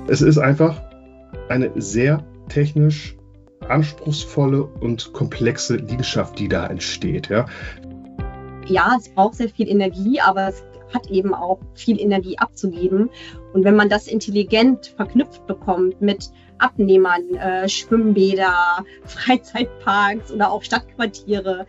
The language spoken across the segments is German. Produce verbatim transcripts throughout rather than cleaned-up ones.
Es ist einfach eine sehr technisch anspruchsvolle und komplexe Liegenschaft, die da entsteht. Ja, ja, es braucht sehr viel Energie, aber es hat eben auch viel Energie abzugeben. Und wenn man das intelligent verknüpft bekommt mit Abnehmern, äh, Schwimmbäder, Freizeitparks oder auch Stadtquartiere.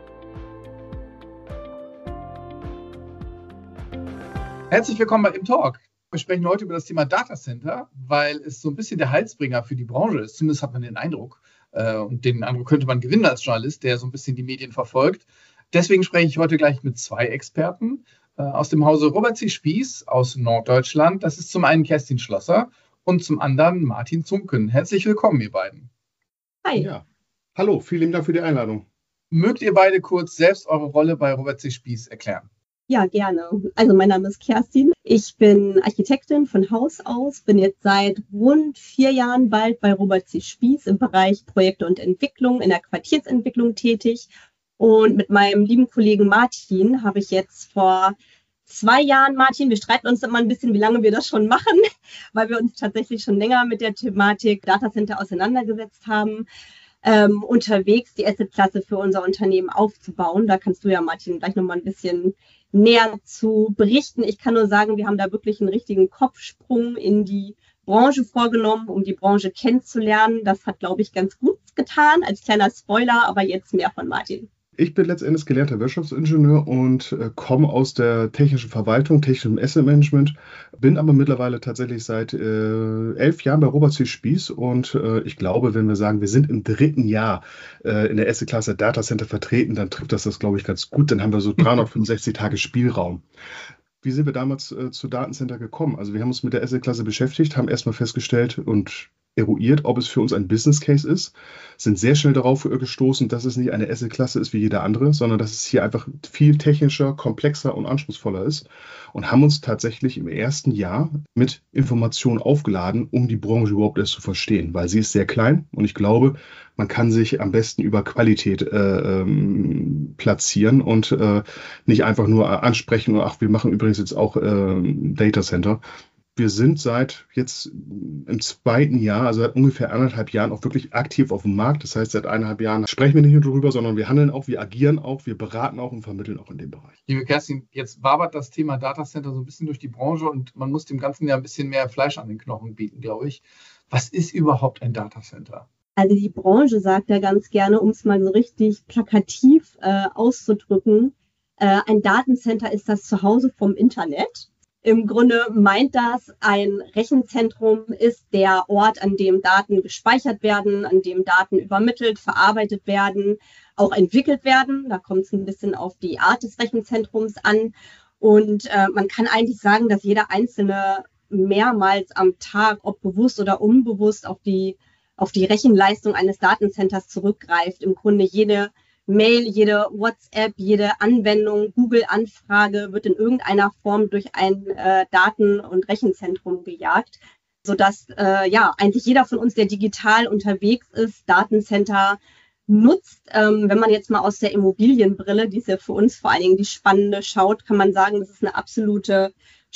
Herzlich willkommen bei Im Talk. Wir sprechen heute über das Thema Datacenter, weil es so ein bisschen der Halsbringer für die Branche ist. Zumindest hat man den Eindruck. Äh, und den Eindruck könnte man gewinnen als Journalist, der so ein bisschen die Medien verfolgt. Deswegen spreche ich heute gleich mit zwei Experten äh, aus dem Hause Robert C. Spieß aus Norddeutschland. Das ist zum einen Kerstin Schlosser und zum anderen Martin Zumken. Herzlich willkommen, ihr beiden. Hi. Ja. Hallo, vielen Dank für die Einladung. Mögt ihr beide kurz selbst eure Rolle bei Robert C. Spieß erklären? Ja, gerne. Also mein Name ist Kerstin. Ich bin Architektin von Haus aus, bin jetzt seit rund vier Jahren bald bei Robert C. Spieß im Bereich Projekte und Entwicklung, in der Quartiersentwicklung tätig. Und mit meinem lieben Kollegen Martin habe ich jetzt vor zwei Jahren, Martin, wir streiten uns immer ein bisschen, wie lange wir das schon machen, weil wir uns tatsächlich schon länger mit der Thematik Datacenter auseinandergesetzt haben, ähm, unterwegs die Assetklasse für unser Unternehmen aufzubauen. Da kannst du ja, Martin, gleich nochmal ein bisschen näher zu berichten. Ich kann nur sagen, wir haben da wirklich einen richtigen Kopfsprung in die Branche vorgenommen, um die Branche kennenzulernen. Das hat, glaube ich, ganz gut getan, als kleiner Spoiler, aber jetzt mehr von Martin. Ich bin letztendlich gelernter Wirtschaftsingenieur und äh, komme aus der technischen Verwaltung, technischem Asset Management, bin aber mittlerweile tatsächlich seit äh, elf Jahren bei Robert C. Spieß und äh, ich glaube, wenn wir sagen, wir sind im dritten Jahr äh, in der Asset-Klasse Datacenter vertreten, dann trifft das das, glaube ich, ganz gut. Dann haben wir so dreihundertfünfundsechzig Tage Spielraum. Wie sind wir damals äh, zu Datencenter gekommen? Also wir haben uns mit der Asset-Klasse beschäftigt, haben erstmal festgestellt und eruiert, ob es für uns ein Business Case ist, sind sehr schnell darauf gestoßen, dass es nicht eine Asset-Klasse ist wie jede andere, sondern dass es hier einfach viel technischer, komplexer und anspruchsvoller ist und haben uns tatsächlich im ersten Jahr mit Informationen aufgeladen, um die Branche überhaupt erst zu verstehen, weil sie ist sehr klein und ich glaube, man kann sich am besten über Qualität äh, ähm, platzieren und äh, nicht einfach nur ansprechen und ach, wir machen übrigens jetzt auch äh, Data Center. Wir sind seit jetzt im zweiten Jahr, also seit ungefähr anderthalb Jahren auch wirklich aktiv auf dem Markt. Das heißt, seit eineinhalb Jahren sprechen wir nicht nur darüber, sondern wir handeln auch, wir agieren auch, wir beraten auch und vermitteln auch in dem Bereich. Liebe Kerstin, jetzt wabert das Thema Datacenter so ein bisschen durch die Branche und man muss dem Ganzen ja ein bisschen mehr Fleisch an den Knochen bieten, glaube ich. Was ist überhaupt ein Datacenter? Also die Branche sagt ja ganz gerne, um es mal so richtig plakativ äh, auszudrücken, äh, ein Datencenter ist das Zuhause vom Internet. Im Grunde meint das, ein Rechenzentrum ist der Ort, an dem Daten gespeichert werden, an dem Daten übermittelt, verarbeitet werden, auch entwickelt werden. Da kommt es ein bisschen auf die Art des Rechenzentrums an. Und äh, man kann eigentlich sagen, dass jeder Einzelne mehrmals am Tag, ob bewusst oder unbewusst, auf die, auf die Rechenleistung eines Datencenters zurückgreift. Im Grunde jede Mail, jede WhatsApp, jede Anwendung, Google-Anfrage wird in irgendeiner Form durch ein äh, Daten- und Rechenzentrum gejagt, sodass äh, ja eigentlich jeder von uns, der digital unterwegs ist, Datencenter nutzt. Ähm, wenn man jetzt mal aus der Immobilienbrille, die ist ja für uns vor allen Dingen die spannende, schaut, kann man sagen, das ist eine absolute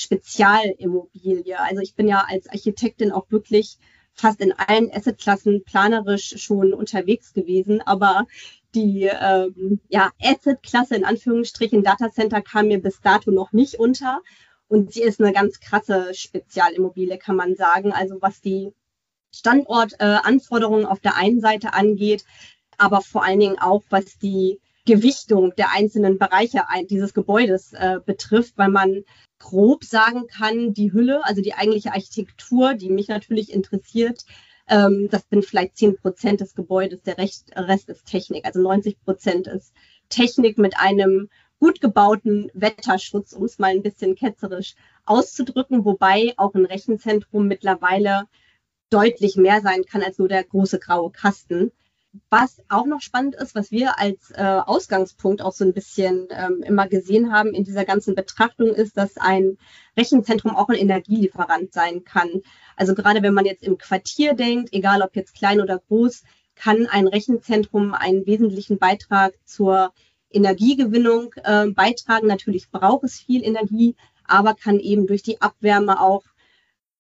Spezialimmobilie. Also ich bin ja als Architektin auch wirklich fast in allen Assetklassen planerisch schon unterwegs gewesen, aber die ähm, ja, Asset-Klasse in Anführungsstrichen Datacenter kam mir bis dato noch nicht unter und sie ist eine ganz krasse Spezialimmobilie, kann man sagen. Also was die Standortanforderungen äh, auf der einen Seite angeht, aber vor allen Dingen auch was die Gewichtung der einzelnen Bereiche dieses Gebäudes äh, betrifft, weil man grob sagen kann, die Hülle, also die eigentliche Architektur, die mich natürlich interessiert, ähm, das sind vielleicht zehn Prozent des Gebäudes, der Rest, Rest ist Technik, also neunzig Prozent ist Technik mit einem gut gebauten Wetterschutz, um es mal ein bisschen ketzerisch auszudrücken, wobei auch ein Rechenzentrum mittlerweile deutlich mehr sein kann als nur der große graue Kasten. Was auch noch spannend ist, was wir als äh, Ausgangspunkt auch so ein bisschen ähm, immer gesehen haben in dieser ganzen Betrachtung, ist, dass ein Rechenzentrum auch ein Energielieferant sein kann. Also gerade wenn man jetzt im Quartier denkt, egal ob jetzt klein oder groß, kann ein Rechenzentrum einen wesentlichen Beitrag zur Energiegewinnung äh, beitragen. Natürlich braucht es viel Energie, aber kann eben durch die Abwärme auch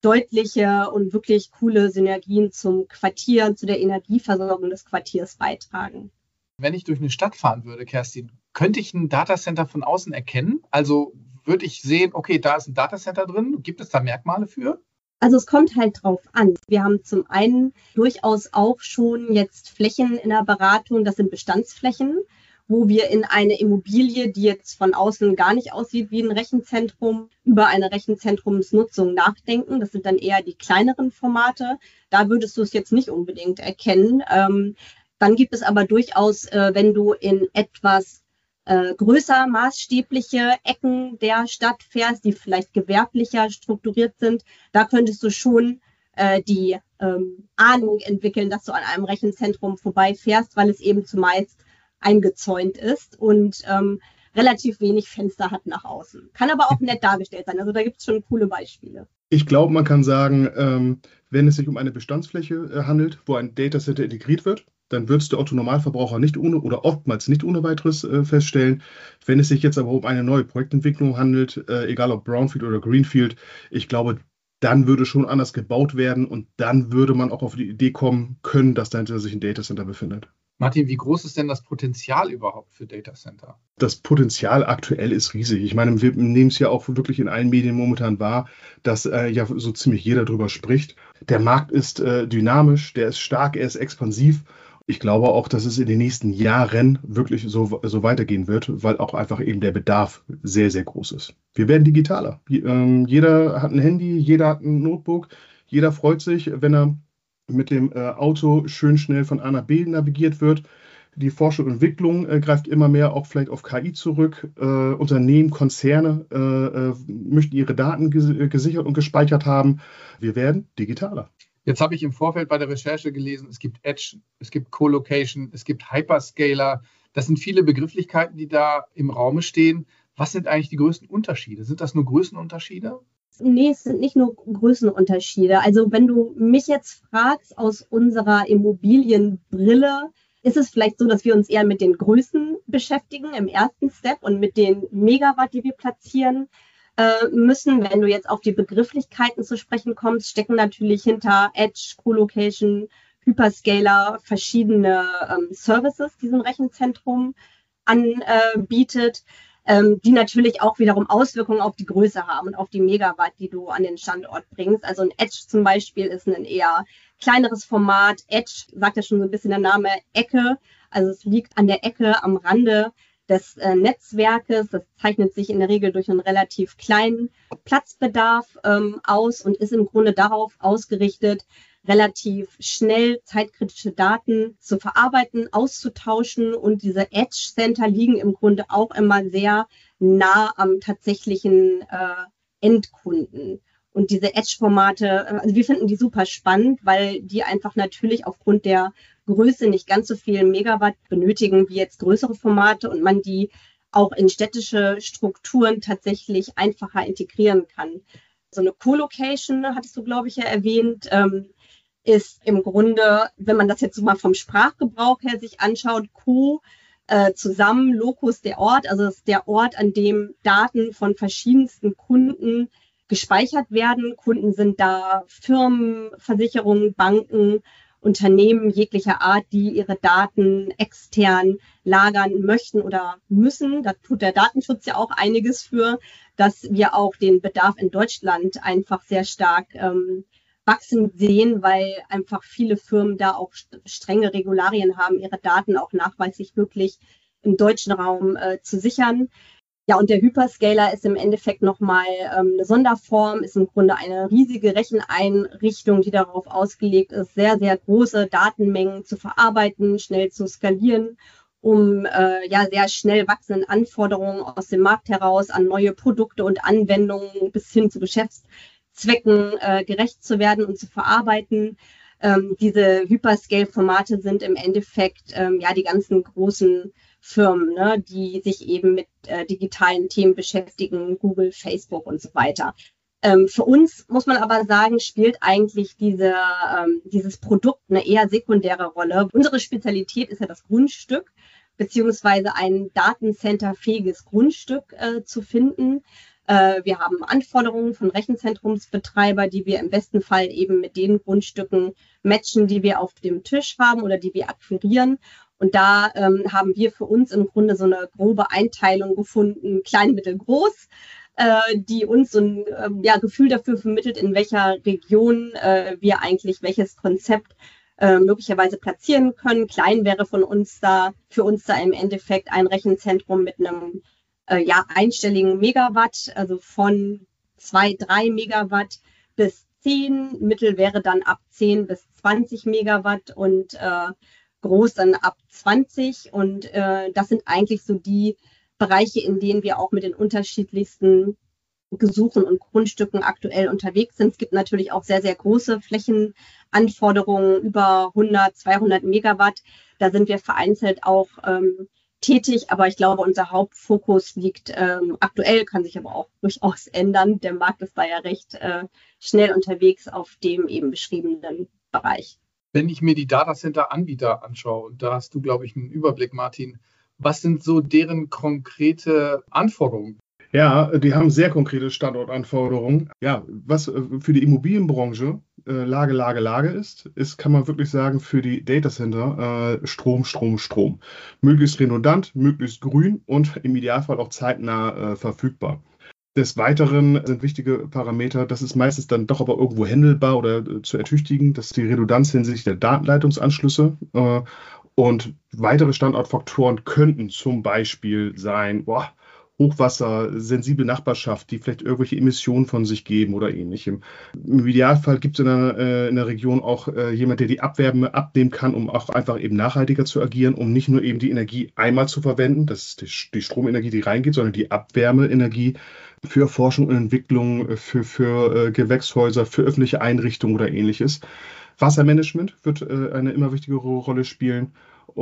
deutliche und wirklich coole Synergien zum Quartier, zu der Energieversorgung des Quartiers beitragen. Wenn ich durch eine Stadt fahren würde, Kerstin, könnte ich ein Datacenter von außen erkennen? Also würde ich sehen, okay, da ist ein Datacenter drin. Gibt es da Merkmale für? Also es kommt halt drauf an. Wir haben zum einen durchaus auch schon jetzt Flächen in der Beratung, das sind Bestandsflächen, wo wir in eine Immobilie, die jetzt von außen gar nicht aussieht wie ein Rechenzentrum, über eine Rechenzentrumsnutzung nachdenken. Das sind dann eher die kleineren Formate. Da würdest du es jetzt nicht unbedingt erkennen. Ähm, dann gibt es aber durchaus, äh, wenn du in etwas äh, größer maßstäbliche Ecken der Stadt fährst, die vielleicht gewerblicher strukturiert sind, da könntest du schon äh, die ähm, Ahnung entwickeln, dass du an einem Rechenzentrum vorbeifährst, weil es eben zumeist eingezäunt ist und ähm, relativ wenig Fenster hat nach außen. Kann aber auch nett dargestellt sein. Also da gibt es schon coole Beispiele. Ich glaube, man kann sagen, ähm, wenn es sich um eine Bestandsfläche äh, handelt, wo ein Datacenter integriert wird, dann wird es der Otto-Normalverbraucher nicht ohne oder oftmals nicht ohne weiteres äh, feststellen. Wenn es sich jetzt aber um eine neue Projektentwicklung handelt, äh, egal ob Brownfield oder Greenfield, ich glaube, dann würde schon anders gebaut werden und dann würde man auch auf die Idee kommen können, dass dahinter sich ein Datacenter befindet. Martin, wie groß ist denn das Potenzial überhaupt für Datacenter? Das Potenzial aktuell ist riesig. Ich meine, wir nehmen es ja auch wirklich in allen Medien momentan wahr, dass äh, ja so ziemlich jeder drüber spricht. Der Markt ist äh, dynamisch, der ist stark, er ist expansiv. Ich glaube auch, dass es in den nächsten Jahren wirklich so, so weitergehen wird, weil auch einfach eben der Bedarf sehr, sehr groß ist. Wir werden digitaler. Ähm, jeder hat ein Handy, jeder hat ein Notebook, jeder freut sich, wenn er mit dem äh, Auto schön schnell von A nach B navigiert wird. Die Forschung und Entwicklung äh, greift immer mehr auch vielleicht auf K I zurück. Äh, Unternehmen, Konzerne äh, äh, möchten ihre Daten ges- gesichert und gespeichert haben. Wir werden digitaler. Jetzt habe ich im Vorfeld bei der Recherche gelesen, es gibt Edge, es gibt Co-Location, es gibt Hyperscaler. Das sind viele Begrifflichkeiten, die da im Raume stehen. Was sind eigentlich die größten Unterschiede? Sind das nur Größenunterschiede? Nee, es sind nicht nur Größenunterschiede. Also wenn du mich jetzt fragst aus unserer Immobilienbrille, ist es vielleicht so, dass wir uns eher mit den Größen beschäftigen im ersten Step und mit den Megawatt, die wir platzieren äh, müssen. Wenn du jetzt auf die Begrifflichkeiten zu sprechen kommst, stecken natürlich hinter Edge, Co-Location, Hyperscaler verschiedene ähm, Services, die so ein Rechenzentrum anbietet. Ähm, die natürlich auch wiederum Auswirkungen auf die Größe haben und auf die Megawatt, die du an den Standort bringst. Also ein Edge zum Beispiel ist ein eher kleineres Format. Edge sagt ja schon so ein bisschen der Name Ecke. Also es liegt an der Ecke am Rande des äh, Netzwerkes. Das zeichnet sich in der Regel durch einen relativ kleinen Platzbedarf ähm, aus und ist im Grunde darauf ausgerichtet, relativ schnell zeitkritische Daten zu verarbeiten, auszutauschen. Und diese Edge Center liegen im Grunde auch immer sehr nah am tatsächlichen äh, Endkunden. Und diese Edge-Formate, also wir finden die super spannend, weil die einfach natürlich aufgrund der Größe nicht ganz so viel Megawatt benötigen wie jetzt größere Formate und man die auch in städtische Strukturen tatsächlich einfacher integrieren kann. So eine Co-Location, hattest du, glaube ich, ja erwähnt, ähm, ist im Grunde, wenn man das jetzt so mal vom Sprachgebrauch her sich anschaut, Co äh, zusammen, Locus der Ort, also das ist der Ort, an dem Daten von verschiedensten Kunden gespeichert werden. Kunden sind da Firmen, Versicherungen, Banken, Unternehmen jeglicher Art, die ihre Daten extern lagern möchten oder müssen. Da tut der Datenschutz ja auch einiges für, dass wir auch den Bedarf in Deutschland einfach sehr stark ähm, wachsen sehen, weil einfach viele Firmen da auch strenge Regularien haben, ihre Daten auch nachweislich wirklich im deutschen Raum äh, zu sichern. Ja, und der Hyperscaler ist im Endeffekt nochmal ähm, eine Sonderform, ist im Grunde eine riesige Recheneinrichtung, die darauf ausgelegt ist, sehr, sehr große Datenmengen zu verarbeiten, schnell zu skalieren, um äh, ja sehr schnell wachsenden Anforderungen aus dem Markt heraus an neue Produkte und Anwendungen bis hin zu Geschäftszwecken äh, gerecht zu werden und zu verarbeiten. Ähm, diese Hyperscale-Formate sind im Endeffekt ähm, ja die ganzen großen Firmen, ne, die sich eben mit äh, digitalen Themen beschäftigen, Google, Facebook und so weiter. Ähm, für uns muss man aber sagen, spielt eigentlich diese, ähm, dieses Produkt eine eher sekundäre Rolle. Unsere Spezialität ist ja das Grundstück, beziehungsweise ein Datencenter-fähiges Grundstück äh, zu finden. Äh, wir haben Anforderungen von Rechenzentrumsbetreiber, die wir im besten Fall eben mit den Grundstücken matchen, die wir auf dem Tisch haben oder die wir akquirieren. Und da ähm, haben wir für uns im Grunde so eine grobe Einteilung gefunden, klein, mittel, groß, äh, die uns so ein äh, ja, Gefühl dafür vermittelt, in welcher Region äh, wir eigentlich welches Konzept äh, möglicherweise platzieren können. Klein wäre von uns da, für uns da im Endeffekt ein Rechenzentrum mit einem äh, ja, einstelligen Megawatt, also von zwei, drei Megawatt bis zehn. Mittel wäre dann ab zehn bis zwanzig Megawatt und äh, groß dann ab zwanzig. Und äh, das sind eigentlich so die Bereiche, in denen wir auch mit den unterschiedlichsten Gesuchen und Grundstücken aktuell unterwegs sind. Es gibt natürlich auch sehr, sehr große Flächenanforderungen, über hundert, zweihundert Megawatt. Da sind wir vereinzelt auch ähm, tätig, aber ich glaube, unser Hauptfokus liegt ähm, aktuell, kann sich aber auch durchaus ändern. Der Markt ist da ja recht äh, schnell unterwegs auf dem eben beschriebenen Bereich. Wenn ich mir die Datacenter-Anbieter anschaue, und da hast du, glaube ich, einen Überblick, Martin, was sind so deren konkrete Anforderungen? Ja, die haben sehr konkrete Standortanforderungen. Ja, was für die Immobilienbranche äh, Lage, Lage, Lage ist, ist, kann man wirklich sagen, für die Datacenter äh, Strom, Strom, Strom. Möglichst redundant, möglichst grün und im Idealfall auch zeitnah äh, verfügbar. Des Weiteren sind wichtige Parameter, das ist meistens dann doch aber irgendwo händelbar oder äh, zu ertüchtigen, das ist die Redundanz hinsichtlich der Datenleitungsanschlüsse. Äh, und weitere Standortfaktoren könnten zum Beispiel sein, boah, Hochwasser, sensible Nachbarschaft, die vielleicht irgendwelche Emissionen von sich geben oder ähnlichem. Im Idealfall gibt es in, äh, in der Region auch äh, jemand, der die Abwärme abnehmen kann, um auch einfach eben nachhaltiger zu agieren, um nicht nur eben die Energie einmal zu verwenden, das ist die, die Stromenergie, die reingeht, sondern die Abwärmeenergie für Forschung und Entwicklung, für, für äh, Gewächshäuser, für öffentliche Einrichtungen oder ähnliches. Wassermanagement wird äh, eine immer wichtigere Rolle spielen.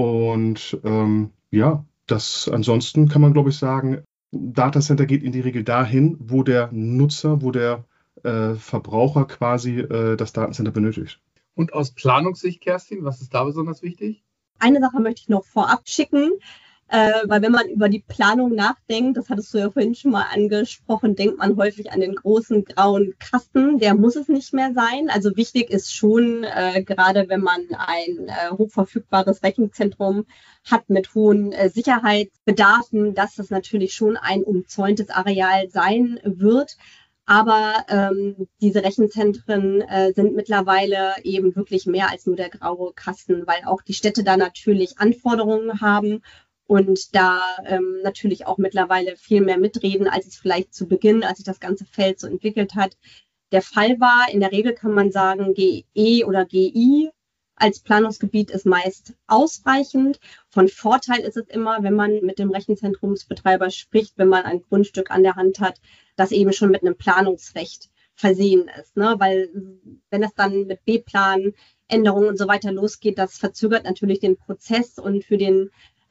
Und ähm, ja, das ansonsten kann man, glaube ich, sagen, Datacenter geht in die Regel dahin, wo der Nutzer, wo der äh, Verbraucher quasi äh, das Datencenter benötigt. Und aus Planungssicht, Kerstin, was ist da besonders wichtig? Eine Sache möchte ich noch vorab schicken, äh, weil wenn man über die Planung nachdenkt, das hattest du ja vorhin schon mal angesprochen, denkt man häufig an den großen grauen Kasten. Der muss es nicht mehr sein. Also wichtig ist schon, äh, gerade wenn man ein äh, hochverfügbares Rechenzentrum hat mit hohen äh, Sicherheitsbedarfen, dass das natürlich schon ein umzäuntes Areal sein wird. Aber ähm, diese Rechenzentren äh, sind mittlerweile eben wirklich mehr als nur der graue Kasten, weil auch die Städte da natürlich Anforderungen haben und da ähm, natürlich auch mittlerweile viel mehr mitreden, als es vielleicht zu Beginn, als sich das ganze Feld so entwickelt hat, der Fall war. In der Regel kann man sagen, G E oder G I als Planungsgebiet ist meist ausreichend. Von Vorteil ist es immer, wenn man mit dem Rechenzentrumsbetreiber spricht, wenn man ein Grundstück an der Hand hat, das eben schon mit einem Planungsrecht versehen ist. Ne? Weil wenn es dann mit B-Plan, Änderungen und so weiter losgeht, das verzögert natürlich den Prozess und für den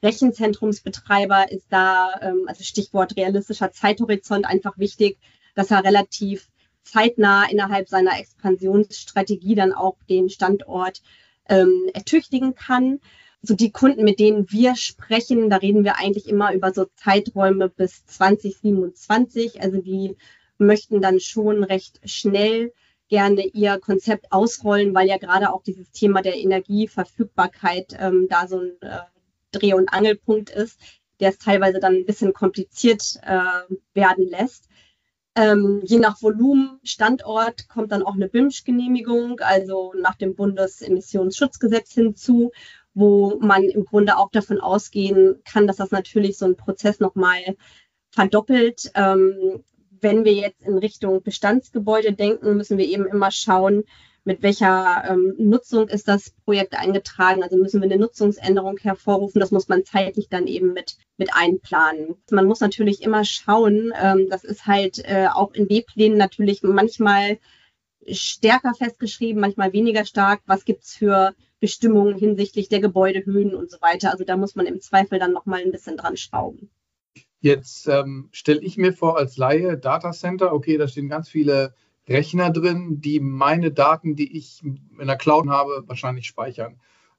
Rechenzentrumsbetreiber ist da, ähm, also Stichwort realistischer Zeithorizont, einfach wichtig, dass er relativ zeitnah innerhalb seiner Expansionsstrategie dann auch den Standort ähm, ertüchtigen kann. So die Kunden, mit denen wir sprechen, da reden wir eigentlich immer über so Zeiträume bis zwanzig siebenundzwanzig. Also die möchten dann schon recht schnell gerne ihr Konzept ausrollen, weil ja gerade auch dieses Thema der Energieverfügbarkeit ähm, da so ein äh, Dreh- und Angelpunkt ist, der es teilweise dann ein bisschen kompliziert äh, werden lässt. Ähm, je nach Volumen, Standort kommt dann auch eine B I M S-Genehmigung, also nach dem Bundesemissionsschutzgesetz hinzu, wo man im Grunde auch davon ausgehen kann, dass das natürlich so einen Prozess nochmal verdoppelt. Ähm, wenn wir jetzt in Richtung Bestandsgebäude denken, müssen wir eben immer schauen, mit welcher ähm, Nutzung ist das Projekt eingetragen. Also müssen wir eine Nutzungsänderung hervorrufen. Das muss man zeitlich dann eben mit, mit einplanen. Man muss natürlich immer schauen, ähm, das ist halt äh, auch in B-Plänen natürlich manchmal stärker festgeschrieben, manchmal weniger stark. Was gibt es für Bestimmungen hinsichtlich der Gebäudehöhen und so weiter? Also da muss man im Zweifel dann nochmal ein bisschen dran schrauben. Jetzt ähm, stelle ich mir vor als Laie Datacenter, okay, da stehen ganz viele Rechner drin, die meine Daten, die ich in der Cloud habe, wahrscheinlich speichern.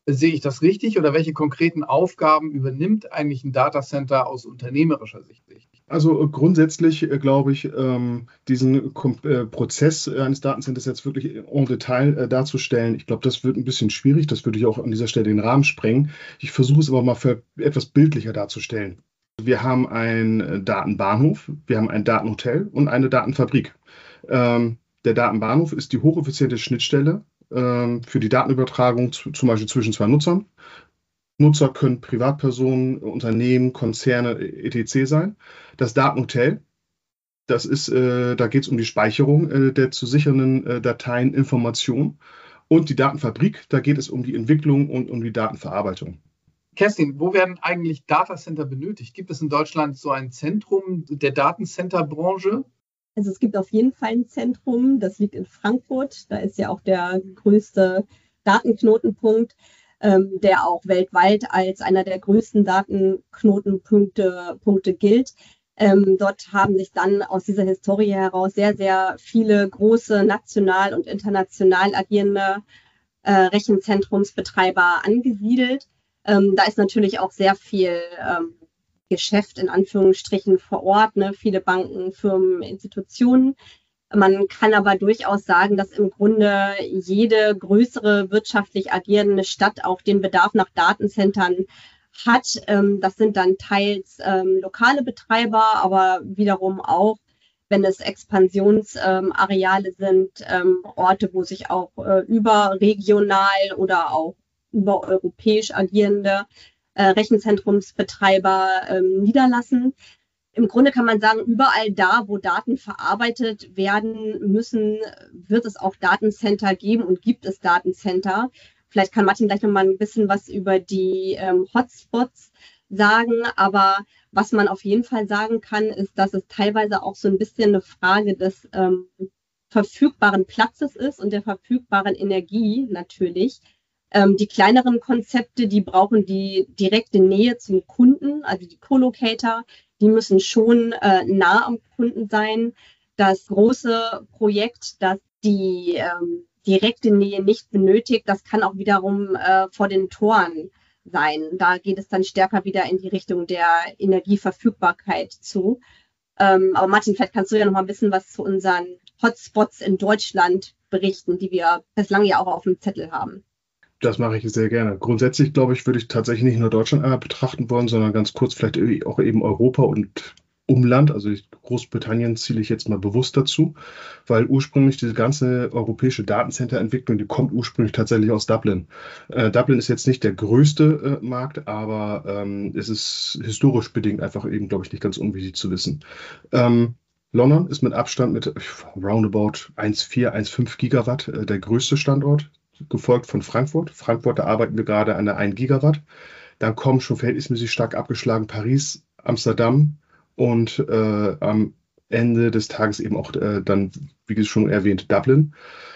Sehe ich das richtig oder welche konkreten Aufgaben übernimmt eigentlich ein Datacenter aus unternehmerischer Sicht? Also äh, grundsätzlich äh, glaube ich, ähm, diesen Kom äh, Prozess äh, eines Datencenters jetzt wirklich en Detail äh, darzustellen, ich glaube, das wird ein bisschen schwierig. Das würde ich auch an dieser Stelle den Rahmen sprengen. Ich versuche es aber mal für etwas bildlicher darzustellen. Wir haben einen äh, Datenbahnhof, wir haben ein Datenhotel und eine Datenfabrik. Ähm, der Datenbahnhof ist die hocheffiziente Schnittstelle ähm, für die Datenübertragung zu, zum Beispiel zwischen zwei Nutzern. Nutzer können Privatpersonen, Unternehmen, Konzerne et cetera sein. Das Datenhotel, das ist, äh, da geht es um die Speicherung äh, der zu sichernden äh, Dateien, Informationen. Und die Datenfabrik, da geht es um die Entwicklung und um die Datenverarbeitung. Kerstin, wo werden eigentlich Datacenter benötigt? Gibt es in Deutschland so ein Zentrum der Datencenterbranche? Also es gibt auf jeden Fall ein Zentrum, das liegt in Frankfurt. Da ist ja auch der größte Datenknotenpunkt, ähm, der auch weltweit als einer der größten Datenknotenpunkte Punkte gilt. Ähm, dort haben sich dann aus dieser Historie heraus sehr, sehr viele große national und international agierende äh, Rechenzentrumsbetreiber angesiedelt. Ähm, da ist natürlich auch sehr viel ähm, Geschäft in Anführungsstrichen vor Ort, ne? Viele Banken, Firmen, Institutionen. Man kann aber durchaus sagen, dass im Grunde jede größere wirtschaftlich agierende Stadt auch den Bedarf nach Datencentern hat. Ähm, das sind dann teils ähm, lokale Betreiber, aber wiederum auch, wenn es Expansionsareale ähm, sind, ähm, Orte, wo sich auch äh, überregional oder auch übereuropäisch agierende äh, Rechenzentrumsbetreiber ähm, niederlassen. Im Grunde kann man sagen, überall da, wo Daten verarbeitet werden müssen, wird es auch Datencenter geben und gibt es Datencenter. Vielleicht kann Martin gleich noch mal ein bisschen was über die ähm, Hotspots sagen, aber was man auf jeden Fall sagen kann, ist, dass es teilweise auch so ein bisschen eine Frage des ähm, verfügbaren Platzes ist und der verfügbaren Energie natürlich. Ähm, die kleineren Konzepte, die brauchen die direkte Nähe zum Kunden, also die Co-Locator, die müssen schon äh, nah am Kunden sein. Das große Projekt, das die ähm, direkte Nähe nicht benötigt, das kann auch wiederum äh, vor den Toren sein. Da geht es dann stärker wieder in die Richtung der Energieverfügbarkeit zu. Ähm, aber Martin, vielleicht kannst du ja noch mal ein bisschen was zu unseren Hotspots in Deutschland berichten, die wir bislang ja auch auf dem Zettel haben. Das mache ich sehr gerne. Grundsätzlich, glaube ich, würde ich tatsächlich nicht nur Deutschland einmal betrachten wollen, sondern ganz kurz vielleicht auch eben Europa und Umland. Also Großbritannien zähle ich jetzt mal bewusst dazu, weil ursprünglich diese ganze europäische Datencenter-Entwicklung, die kommt ursprünglich tatsächlich aus Dublin. Äh, Dublin ist jetzt nicht der größte äh, Markt, aber ähm, es ist historisch bedingt einfach eben, glaube ich, nicht ganz unwichtig zu wissen. Ähm, London ist mit Abstand mit roundabout eins Komma vier, eins Komma fünf Gigawatt äh, der größte Standort, gefolgt von Frankfurt. Frankfurt, da arbeiten wir gerade an der ein Gigawatt. Dann kommen schon verhältnismäßig stark abgeschlagen Paris, Amsterdam und äh, am Ende des Tages eben auch äh, dann, wie schon erwähnt, Dublin.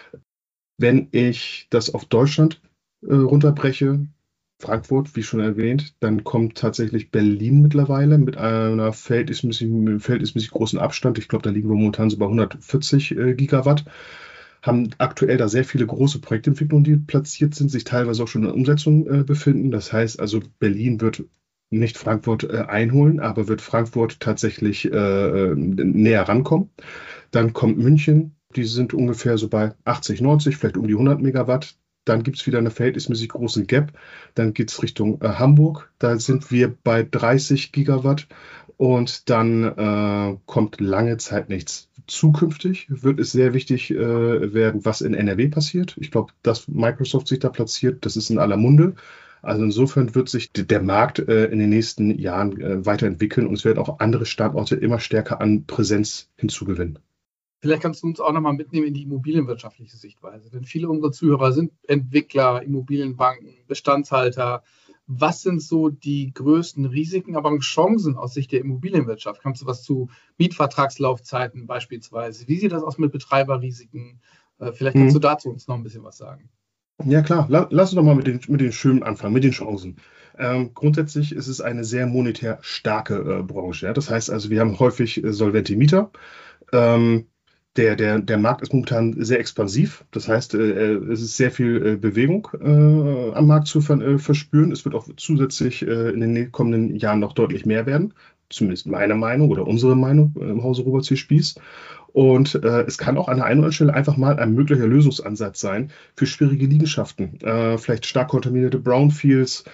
Wenn ich das auf Deutschland äh, runterbreche, Frankfurt, wie schon erwähnt, dann kommt tatsächlich Berlin mittlerweile mit einer verhältnismäßig, verhältnismäßig großen Abstand. Ich glaube, da liegen wir momentan so bei hundertvierzig äh, Gigawatt. Haben aktuell da sehr viele große Projektentwicklungen, die platziert sind, sich teilweise auch schon in der Umsetzung äh, befinden. Das heißt also, Berlin wird nicht Frankfurt äh, einholen, aber wird Frankfurt tatsächlich äh, näher rankommen. Dann kommt München, die sind ungefähr so bei achtzig, neunzig, vielleicht um die hundert Megawatt. Dann gibt es wieder eine verhältnismäßig große Gap. Dann geht es Richtung äh, Hamburg, da sind wir bei dreißig Gigawatt. Und dann äh, kommt lange Zeit nichts. Zukünftig wird es sehr wichtig äh, werden, was in N R W passiert. Ich glaube, dass Microsoft sich da platziert, das ist in aller Munde. Also insofern wird sich der Markt äh, in den nächsten Jahren äh, weiterentwickeln und es werden auch andere Standorte immer stärker an Präsenz hinzugewinnen. Vielleicht kannst du uns auch nochmal mitnehmen in die immobilienwirtschaftliche Sichtweise. Denn viele unserer Zuhörer sind Entwickler, Immobilienbanken, Bestandshalter. Was sind so die größten Risiken, aber auch Chancen aus Sicht der Immobilienwirtschaft? Kannst du was zu Mietvertragslaufzeiten beispielsweise? Wie sieht das aus mit Betreiberrisiken? Vielleicht kannst mhm. du dazu uns noch ein bisschen was sagen. Ja klar, lass uns doch mal mit den, mit den Schönen anfangen, mit den Chancen. Ähm, grundsätzlich ist es eine sehr monetär starke äh, Branche. Ja? Das heißt also, wir haben häufig äh, solvente Mieter. Ähm, Der, der, der Markt ist momentan sehr expansiv. Das heißt, äh, es ist sehr viel äh, Bewegung äh, am Markt zu ver äh, verspüren. Es wird auch zusätzlich äh, in den kommenden Jahren noch deutlich mehr werden. Zumindest meine Meinung oder unsere Meinung äh, im Hause Robert C. Spieß. Und äh, es kann auch an der einen oder anderen Stelle einfach mal ein möglicher Lösungsansatz sein für schwierige Liegenschaften. Äh, vielleicht stark kontaminierte Brownfields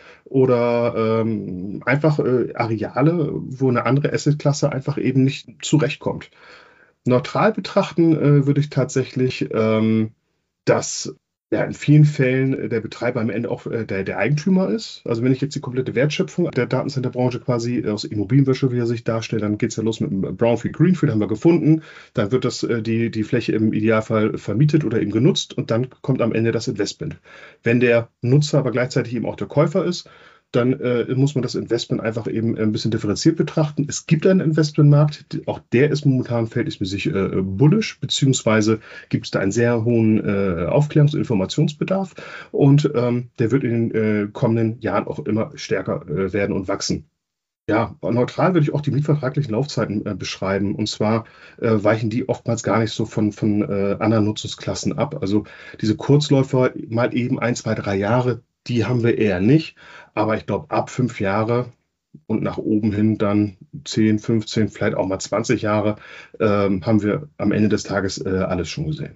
oder ähm, einfach äh, Areale, wo eine andere Assetklasse einfach eben nicht zurechtkommt. Neutral betrachten äh, würde ich tatsächlich, ähm, dass ja in vielen Fällen der Betreiber am Ende auch äh, der, der Eigentümer ist. Also wenn ich jetzt die komplette Wertschöpfung der Datencenter-Branche quasi aus Immobilienwirtschaft, wie er sich darstellt, dann geht es ja los mit dem Brownfield, Greenfield, haben wir gefunden. Dann wird das, äh, die, die Fläche im Idealfall vermietet oder eben genutzt und dann kommt am Ende das Investment. Wenn der Nutzer aber gleichzeitig eben auch der Käufer ist, dann äh, muss man das Investment einfach eben ein bisschen differenziert betrachten. Es gibt einen Investmentmarkt, auch der ist momentan verhältnismäßig äh, bullish, beziehungsweise gibt es da einen sehr hohen äh, Aufklärungs- und Informationsbedarf und ähm, der wird in den äh, kommenden Jahren auch immer stärker äh, werden und wachsen. Ja, neutral würde ich auch die mietvertraglichen Laufzeiten äh, beschreiben. Und zwar äh, weichen die oftmals gar nicht so von, von äh, anderen Nutzungsklassen ab. Also diese Kurzläufer, mal eben ein, zwei, drei Jahre, die haben wir eher nicht. Aber ich glaube, ab fünf Jahre und nach oben hin dann zehn, fünfzehn, vielleicht auch mal zwanzig Jahre, ähm, haben wir am Ende des Tages äh, alles schon gesehen.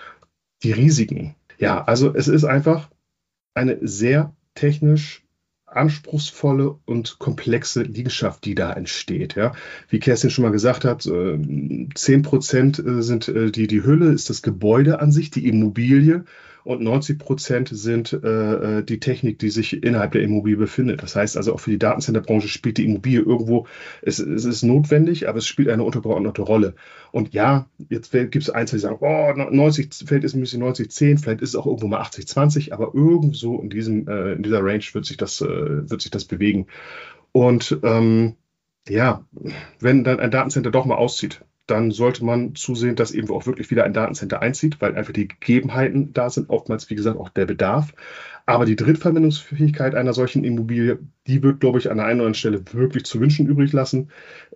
Die Risiken. Ja, also es ist einfach eine sehr technisch anspruchsvolle und komplexe Liegenschaft, die da entsteht. Ja. Wie Kerstin schon mal gesagt hat, zehn Prozent sind die, die Hülle, ist das Gebäude an sich, die Immobilie und neunzig Prozent sind äh, die Technik, die sich innerhalb der Immobilie befindet. Das heißt also auch für die Datencenterbranche spielt die Immobilie irgendwo, es, es ist notwendig, aber es spielt eine untergeordnete Rolle. Und ja, jetzt gibt es Einzelne, die sagen, oh, neunzig, vielleicht ist ein bisschen neunzig zehn, vielleicht ist es auch irgendwo mal achtzig zwanzig, aber irgendwo in, diesem, äh, in dieser Range wird sich das, äh, wird sich das bewegen. Und ähm, ja, wenn dann ein Datencenter doch mal auszieht, dann sollte man zusehen, dass eben auch wirklich wieder ein Datencenter einzieht, weil einfach die Gegebenheiten da sind, oftmals, wie gesagt, auch der Bedarf. Aber die Drittverwendungsfähigkeit einer solchen Immobilie, die wird, glaube ich, an der einen oder anderen Stelle wirklich zu wünschen übrig lassen.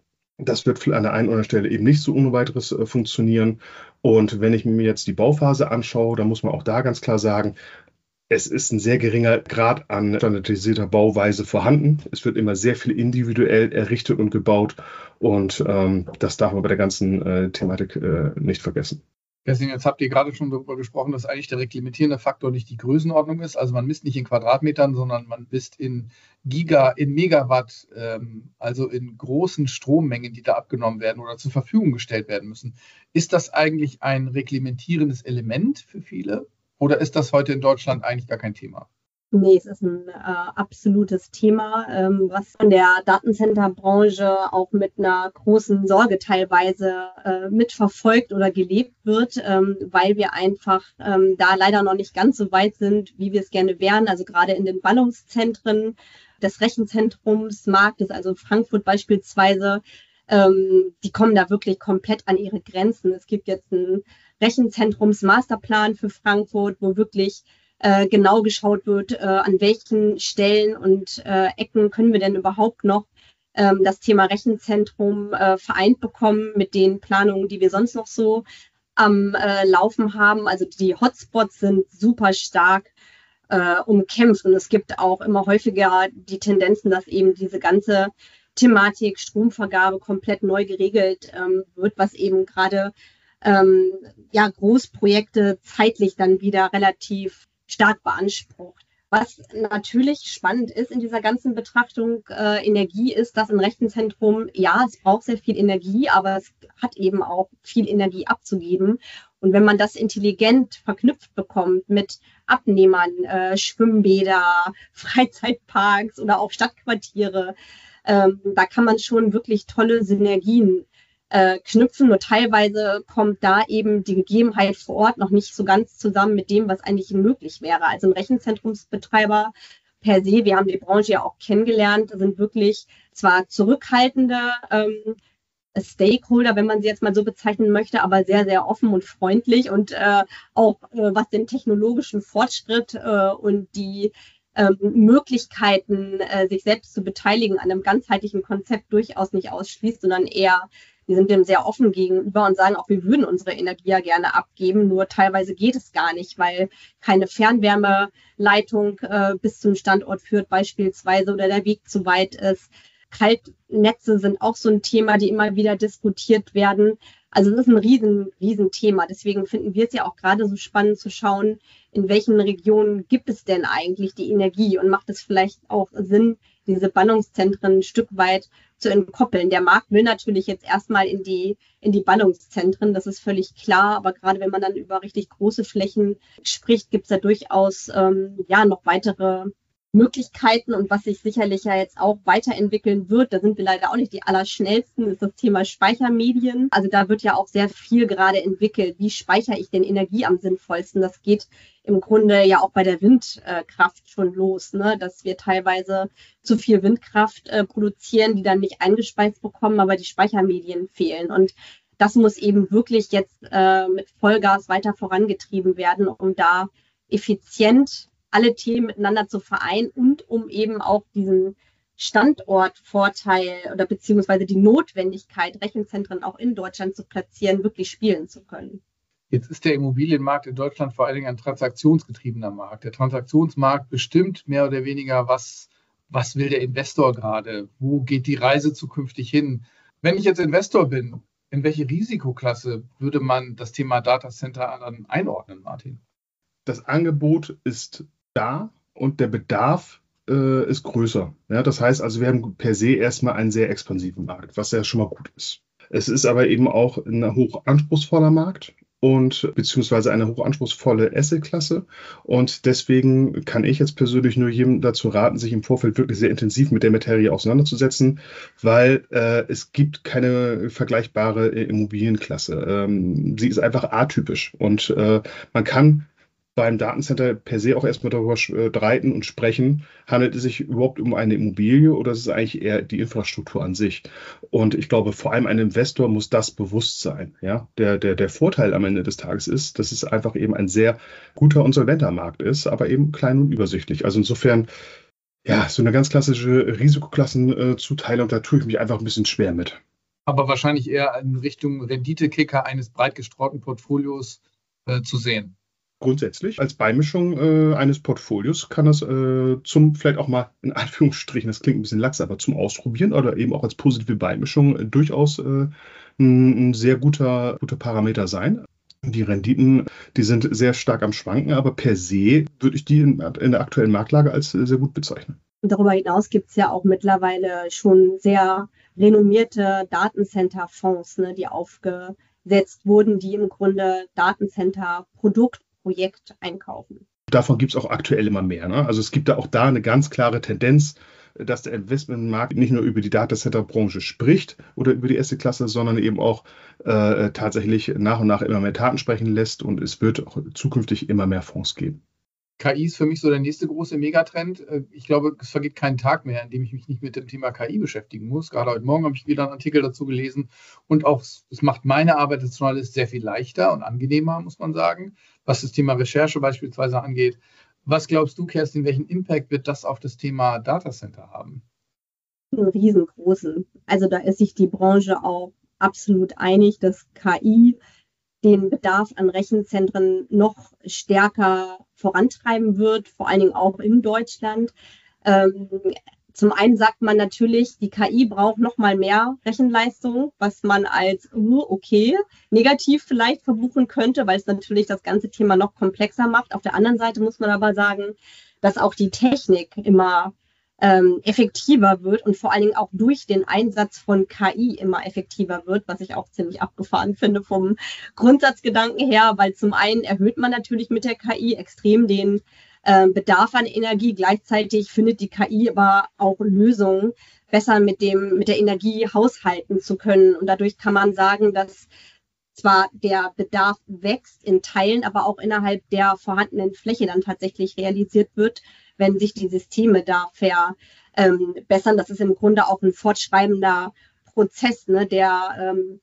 Das wird an der einen oder anderen Stelle eben nicht so ohne weiteres äh, funktionieren. Und wenn ich mir jetzt die Bauphase anschaue, dann muss man auch da ganz klar sagen, es ist ein sehr geringer Grad an standardisierter Bauweise vorhanden. Es wird immer sehr viel individuell errichtet und gebaut. Und ähm, das darf man bei der ganzen äh, Thematik äh, nicht vergessen. Deswegen, jetzt habt ihr gerade schon darüber gesprochen, dass eigentlich der reglementierende Faktor nicht die Größenordnung ist. Also man misst nicht in Quadratmetern, sondern man misst in Giga, in Megawatt, ähm, also in großen Strommengen, die da abgenommen werden oder zur Verfügung gestellt werden müssen. Ist das eigentlich ein reglementierendes Element für viele? Oder ist das heute in Deutschland eigentlich gar kein Thema? Nee, es ist ein äh, absolutes Thema, ähm, was von der Datencenter-Branche auch mit einer großen Sorge teilweise äh, mitverfolgt oder gelebt wird, ähm, weil wir einfach ähm, da leider noch nicht ganz so weit sind, wie wir es gerne wären. Also gerade in den Ballungszentren des Rechenzentrums Marktes, also Frankfurt beispielsweise, ähm, die kommen da wirklich komplett an ihre Grenzen. Es gibt jetzt einen Rechenzentrums-Masterplan für Frankfurt, wo wirklich äh, genau geschaut wird, äh, an welchen Stellen und äh, Ecken können wir denn überhaupt noch ähm, das Thema Rechenzentrum äh, vereint bekommen mit den Planungen, die wir sonst noch so am äh, Laufen haben. Also die Hotspots sind super stark äh, umkämpft und es gibt auch immer häufiger die Tendenzen, dass eben diese ganze Thematik Stromvergabe komplett neu geregelt ähm, wird, was eben gerade ähm, ja, Großprojekte zeitlich dann wieder relativ stark beansprucht. Was natürlich spannend ist in dieser ganzen Betrachtung äh, Energie ist, dass ein Rechenzentrum, ja, es braucht sehr viel Energie, aber es hat eben auch viel Energie abzugeben. Und wenn man das intelligent verknüpft bekommt mit Abnehmern, äh, Schwimmbäder, Freizeitparks oder auch Stadtquartiere, ähm, da kann man schon wirklich tolle Synergien Äh, knüpfen. Nur teilweise kommt da eben die Gegebenheit vor Ort noch nicht so ganz zusammen mit dem, was eigentlich möglich wäre. Also ein Rechenzentrumsbetreiber per se, wir haben die Branche ja auch kennengelernt, sind wirklich zwar zurückhaltende ähm, Stakeholder, wenn man sie jetzt mal so bezeichnen möchte, aber sehr, sehr offen und freundlich und äh, auch äh, was den technologischen Fortschritt äh, und die ähm, Möglichkeiten, äh, sich selbst zu beteiligen an einem ganzheitlichen Konzept durchaus nicht ausschließt, sondern eher die sind dem sehr offen gegenüber und sagen auch, wir würden unsere Energie ja gerne abgeben, nur teilweise geht es gar nicht, weil keine Fernwärmeleitung äh, bis zum Standort führt beispielsweise oder der Weg zu weit ist. Kaltnetze sind auch so ein Thema, die immer wieder diskutiert werden. Also das ist ein riesen, riesen Thema. Deswegen finden wir es ja auch gerade so spannend zu schauen, in welchen Regionen gibt es denn eigentlich die Energie und macht es vielleicht auch Sinn, diese Ballungszentren ein Stück weit zu entkoppeln. Der Markt will natürlich jetzt erstmal in die, in die Ballungszentren, das ist völlig klar, aber gerade wenn man dann über richtig große Flächen spricht, gibt es da durchaus ähm, ja noch weitere Möglichkeiten und was sich sicherlich ja jetzt auch weiterentwickeln wird, da sind wir leider auch nicht die allerschnellsten, ist das Thema Speichermedien. Also da wird ja auch sehr viel gerade entwickelt. Wie speichere ich denn Energie am sinnvollsten? Das geht im Grunde ja auch bei der Windkraft schon los, ne? Dass wir teilweise zu viel Windkraft äh, produzieren, die dann nicht eingespeist bekommen, aber die Speichermedien fehlen. Und das muss eben wirklich jetzt äh, mit Vollgas weiter vorangetrieben werden, um da effizient alle Themen miteinander zu vereinen und um eben auch diesen Standortvorteil oder beziehungsweise die Notwendigkeit, Rechenzentren auch in Deutschland zu platzieren, wirklich spielen zu können. Jetzt ist der Immobilienmarkt in Deutschland vor allen Dingen ein transaktionsgetriebener Markt. Der Transaktionsmarkt bestimmt mehr oder weniger, was, was will der Investor gerade, wo geht die Reise zukünftig hin. Wenn ich jetzt Investor bin, in welche Risikoklasse würde man das Thema Datacenter dann einordnen, Martin? Das Angebot ist da und der Bedarf äh, ist größer. Ja, das heißt also, wir haben per se erstmal einen sehr expansiven Markt, was ja schon mal gut ist. Es ist aber eben auch ein hochanspruchsvoller Markt und beziehungsweise eine hochanspruchsvolle Assetklasse. Und deswegen kann ich jetzt persönlich nur jedem dazu raten, sich im Vorfeld wirklich sehr intensiv mit der Materie auseinanderzusetzen, weil äh, es gibt keine vergleichbare Immobilienklasse. Ähm, sie ist einfach atypisch und äh, man kann beim Datencenter per se auch erstmal darüber streiten und sprechen, handelt es sich überhaupt um eine Immobilie oder ist es eigentlich eher die Infrastruktur an sich? Und ich glaube, vor allem ein Investor muss das bewusst sein. Ja? Der, der, der Vorteil am Ende des Tages ist, dass es einfach eben ein sehr guter und solventer Markt ist, aber eben klein und übersichtlich. Also insofern, ja, so eine ganz klassische Risikoklassenzuteilung, da tue ich mich einfach ein bisschen schwer mit. Aber wahrscheinlich eher in Richtung Renditekicker eines breit gestreuten Portfolios äh, zu sehen. Grundsätzlich als Beimischung äh, eines Portfolios kann das äh, zum, vielleicht auch mal in Anführungsstrichen, das klingt ein bisschen lax, aber zum Ausprobieren oder eben auch als positive Beimischung äh, durchaus äh, ein, ein sehr guter, guter Parameter sein. Die Renditen, die sind sehr stark am Schwanken, aber per se würde ich die in, in der aktuellen Marktlage als sehr gut bezeichnen. Und darüber hinaus gibt es ja auch mittlerweile schon sehr renommierte Datencenter-Fonds, ne, die aufgesetzt wurden, die im Grunde Datencenter-Produkt Projekt einkaufen. Davon gibt es auch aktuell immer mehr. Ne? Also es gibt da auch da eine ganz klare Tendenz, dass der Investmentmarkt nicht nur über die Datacenter-Branche spricht oder über die Assetklasse, sondern eben auch äh, tatsächlich nach und nach immer mehr Taten sprechen lässt und es wird auch zukünftig immer mehr Fonds geben. K I ist für mich so der nächste große Megatrend. Ich glaube, es vergeht kein Tag mehr, an dem ich mich nicht mit dem Thema K I beschäftigen muss. Gerade heute Morgen habe ich wieder einen Artikel dazu gelesen. Und auch, es macht meine Arbeit als Journalist sehr viel leichter und angenehmer, muss man sagen, was das Thema Recherche beispielsweise angeht. Was glaubst du, Kerstin, welchen Impact wird das auf das Thema Datacenter haben? Einen riesengroßen. Also da ist sich die Branche auch absolut einig, dass K I den Bedarf an Rechenzentren noch stärker vorantreiben wird, vor allen Dingen auch in Deutschland. Ähm, zum einen sagt man natürlich, die K I braucht noch mal mehr Rechenleistung, was man als uh, okay, negativ vielleicht verbuchen könnte, weil es natürlich das ganze Thema noch komplexer macht. Auf der anderen Seite muss man aber sagen, dass auch die Technik immer ähm, effektiver wird und vor allen Dingen auch durch den Einsatz von K I immer effektiver wird, was ich auch ziemlich abgefahren finde vom Grundsatzgedanken her, weil zum einen erhöht man natürlich mit der K I extrem den äh, Bedarf an Energie, gleichzeitig findet die K I aber auch Lösungen, besser mit dem mit der Energie haushalten zu können und dadurch kann man sagen, dass zwar der Bedarf wächst in Teilen, aber auch innerhalb der vorhandenen Fläche dann tatsächlich realisiert wird, wenn sich die Systeme da verbessern. Das ist im Grunde auch ein fortschreibender Prozess, ne, der ähm,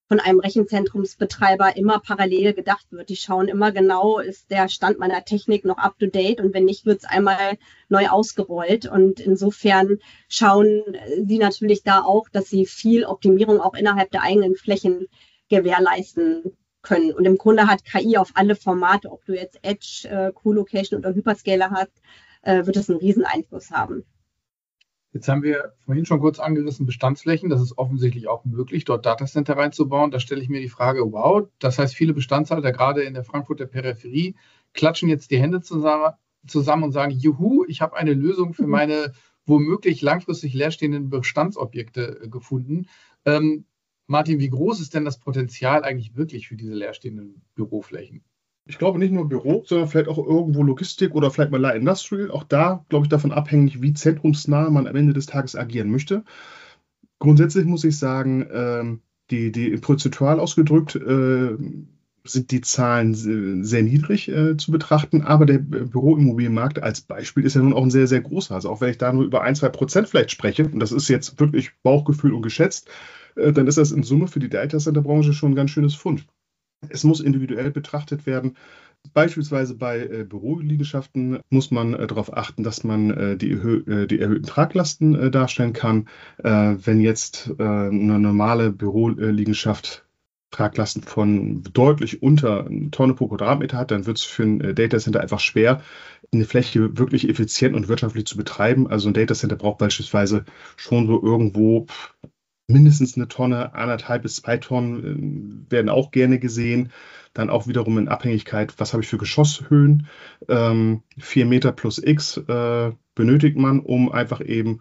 von einem Rechenzentrumsbetreiber immer parallel gedacht wird. Die schauen immer genau, ist der Stand meiner Technik noch up to date, und wenn nicht, wird es einmal neu ausgerollt. Und insofern schauen sie natürlich da auch, dass sie viel Optimierung auch innerhalb der eigenen Flächen gewährleisten können. Und im Grunde hat K I auf alle Formate, ob du jetzt Edge, äh, Co-Location oder Hyperscaler hast, äh, wird es einen riesen Einfluss haben. Jetzt haben wir vorhin schon kurz angerissen, Bestandsflächen. Das ist offensichtlich auch möglich, dort Datacenter reinzubauen. Da stelle ich mir die Frage, wow, das heißt, viele Bestandshalter, gerade in der Frankfurter Peripherie, klatschen jetzt die Hände zusammen und sagen, juhu, ich habe eine Lösung für meine womöglich langfristig leerstehenden Bestandsobjekte gefunden. Ähm, Martin, wie groß ist denn das Potenzial eigentlich wirklich für diese leerstehenden Büroflächen? Ich glaube nicht nur Büro, sondern vielleicht auch irgendwo Logistik oder vielleicht mal Light Industrial. Auch da, glaube ich, davon abhängig, wie zentrumsnah man am Ende des Tages agieren möchte. Grundsätzlich muss ich sagen, ähm, die, die prozentual ausgedrückt äh, sind die Zahlen sehr niedrig äh, zu betrachten, aber der Büroimmobilienmarkt als Beispiel ist ja nun auch ein sehr, sehr großer. Also auch wenn ich da nur über ein, zwei Prozent vielleicht spreche, und das ist jetzt wirklich Bauchgefühl und geschätzt, äh, dann ist das in Summe für die Datacenter-Branche schon ein ganz schönes Fund. Es muss individuell betrachtet werden. Beispielsweise bei äh, Büroliegenschaften muss man äh, darauf achten, dass man äh, die, äh, die erhöhten Traglasten äh, darstellen kann. Äh, wenn jetzt äh, eine normale Büroliegenschaft Traglasten von deutlich unter eine Tonne pro Quadratmeter hat, dann wird es für ein äh, Datacenter einfach schwer, eine Fläche wirklich effizient und wirtschaftlich zu betreiben. Also ein Datacenter braucht beispielsweise schon so irgendwo mindestens eine Tonne, anderthalb bis zwei Tonnen äh, werden auch gerne gesehen. Dann auch wiederum in Abhängigkeit, was habe ich für Geschosshöhen. Ähm, vier Meter plus X äh, benötigt man, um einfach eben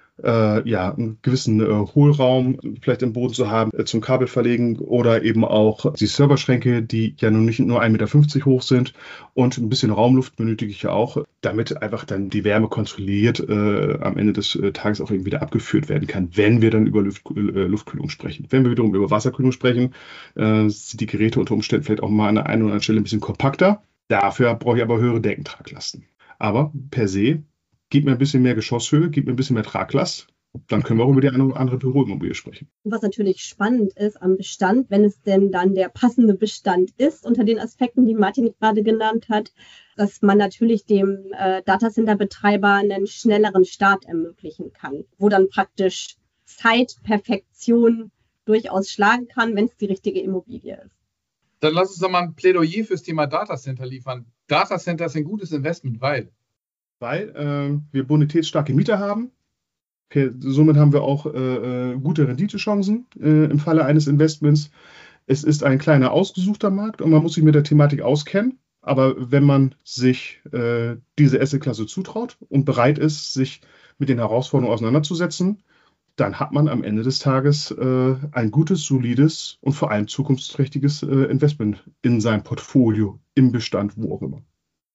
äh, ja, einen gewissen äh, Hohlraum vielleicht im Boden zu haben, äh, zum Kabel verlegen, oder eben auch die Serverschränke, die ja nun nicht nur ein Meter fünfzig hoch sind, und ein bisschen Raumluft benötige ich ja auch, damit einfach dann die Wärme kontrolliert äh, am Ende des äh, Tages auch eben wieder abgeführt werden kann, wenn wir dann über Luft, äh, Luftkühlung sprechen. Wenn wir wiederum über Wasserkühlung sprechen, äh, sind die Geräte unter Umständen vielleicht auch mal an der einen oder anderen Stelle ein bisschen kompakter. Dafür brauche ich aber höhere Deckentraglasten. Aber per se, gib mir ein bisschen mehr Geschosshöhe, gib mir ein bisschen mehr Traglast, dann können wir auch über die eine oder andere Büroimmobilie sprechen. Was natürlich spannend ist am Bestand, wenn es denn dann der passende Bestand ist, unter den Aspekten, die Martin gerade genannt hat, dass man natürlich dem äh, Datacenter-Betreiber einen schnelleren Start ermöglichen kann, wo dann praktisch Zeitperfektion durchaus schlagen kann, wenn es die richtige Immobilie ist. Dann lass uns doch mal ein Plädoyer fürs Thema Datacenter liefern. Datacenter ist ein gutes Investment, weil? Weil äh, wir bonitätsstarke Mieter haben. Per, somit haben wir auch äh, gute Renditechancen äh, im Falle eines Investments. Es ist ein kleiner ausgesuchter Markt und man muss sich mit der Thematik auskennen. Aber wenn man sich äh, diese Assetklasse zutraut und bereit ist, sich mit den Herausforderungen auseinanderzusetzen, dann hat man am Ende des Tages äh, ein gutes, solides und vor allem zukunftsträchtiges äh, Investment in sein Portfolio, im Bestand, wo auch immer.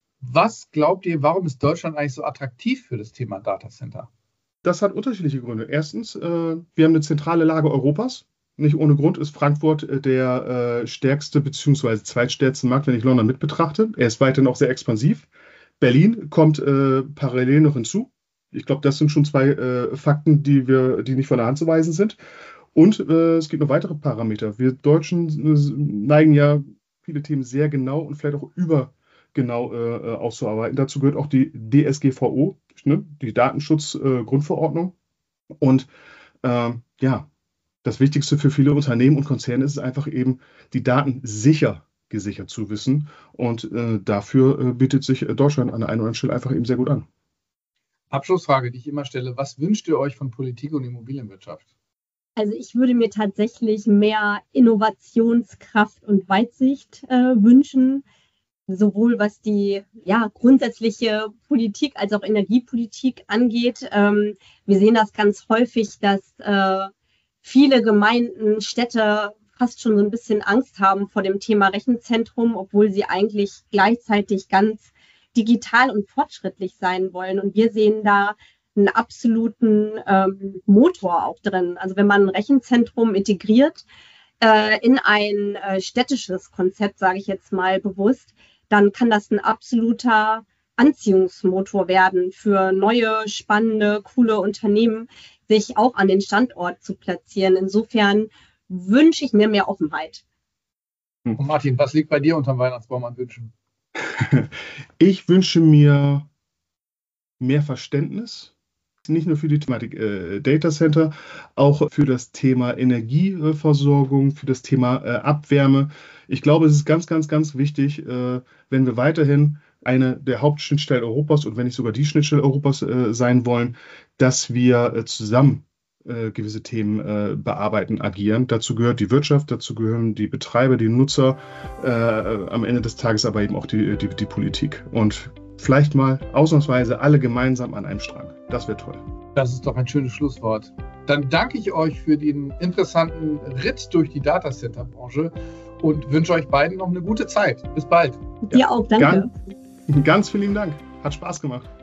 Was glaubt ihr, warum ist Deutschland eigentlich so attraktiv für das Thema Datacenter? Das hat unterschiedliche Gründe. Erstens, äh, wir haben eine zentrale Lage Europas. Nicht ohne Grund ist Frankfurt äh, der äh, stärkste bzw. zweitstärkste Markt, wenn ich London mit betrachte. Er ist weiterhin auch sehr expansiv. Berlin kommt äh, parallel noch hinzu. Ich glaube, das sind schon zwei äh, Fakten, die wir, die nicht von der Hand zu weisen sind. Und äh, es gibt noch weitere Parameter. Wir Deutschen äh, neigen ja viele Themen sehr genau und vielleicht auch übergenau äh, auszuarbeiten. Dazu gehört auch die D S G V O, ne? Die Datenschutzgrundverordnung. Äh, und äh, ja, das Wichtigste für viele Unternehmen und Konzerne ist es einfach eben, die Daten sicher gesichert zu wissen. Und äh, dafür äh, bietet sich Deutschland an der einen oder anderen Stelle einfach eben sehr gut an. Abschlussfrage, die ich immer stelle. Was wünscht ihr euch von Politik und Immobilienwirtschaft? Also ich würde mir tatsächlich mehr Innovationskraft und Weitsicht äh, wünschen, sowohl was die ja, grundsätzliche Politik als auch Energiepolitik angeht. Ähm, wir sehen das ganz häufig, dass äh, viele Gemeinden, Städte fast schon so ein bisschen Angst haben vor dem Thema Rechenzentrum, obwohl sie eigentlich gleichzeitig ganz digital und fortschrittlich sein wollen. Und wir sehen da einen absoluten ähm, Motor auch drin. Also wenn man ein Rechenzentrum integriert äh, in ein äh, städtisches Konzept, sage ich jetzt mal bewusst, dann kann das ein absoluter Anziehungsmotor werden für neue, spannende, coole Unternehmen, sich auch an den Standort zu platzieren. Insofern wünsche ich mir mehr Offenheit. Und Martin, was liegt bei dir unterm Weihnachtsbaum an Wünschen? Ich wünsche mir mehr Verständnis, nicht nur für die Thematik äh, Data Center, auch für das Thema Energieversorgung, für das Thema äh, Abwärme. Ich glaube, es ist ganz, ganz, ganz wichtig, äh, wenn wir weiterhin eine der Hauptschnittstellen Europas und wenn nicht sogar die Schnittstelle Europas äh, sein wollen, dass wir äh, zusammen äh, gewisse Themen äh, bearbeiten, agieren. Dazu gehört die Wirtschaft, dazu gehören die Betreiber, die Nutzer, äh, am Ende des Tages aber eben auch die, die, die Politik. Und vielleicht mal ausnahmsweise alle gemeinsam an einem Strang. Das wäre toll. Das ist doch ein schönes Schlusswort. Dann danke ich euch für den interessanten Ritt durch die Datacenter-Branche und wünsche euch beiden noch eine gute Zeit. Bis bald. Dir auch, danke. Ganz, ganz vielen Dank. Hat Spaß gemacht.